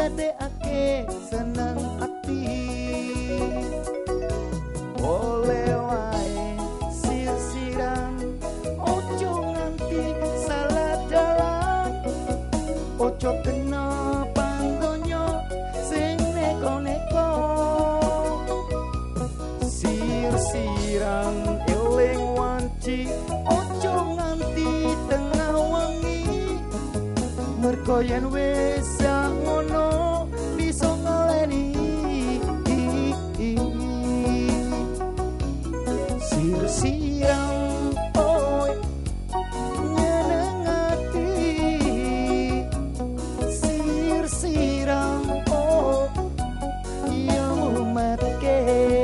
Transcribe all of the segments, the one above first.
ndadekake seneng ati oleh wae sir-siran ojo nganti salah dalan ojo kena pandonyo sing neko-neko sir-siran eling wanci ojo nganti tengah wengi mergo yen wis ngono bisa ngeleni sir-siran oi nyeneng ati sir-siran oh yo mumetke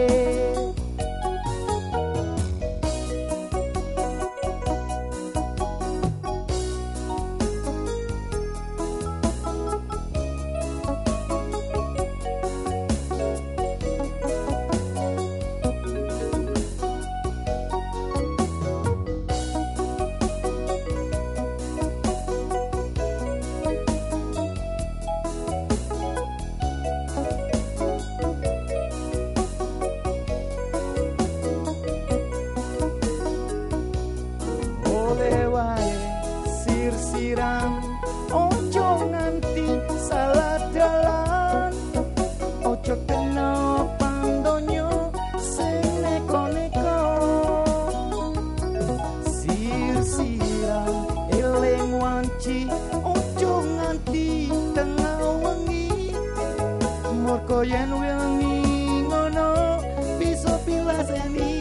sir-siran ojo nganti salah dalan ojo kena pandonyo sing neko-neko sir-siran eling wanci ojo nganti tengah wengi mergo yen wengi ngono bisa pilaseni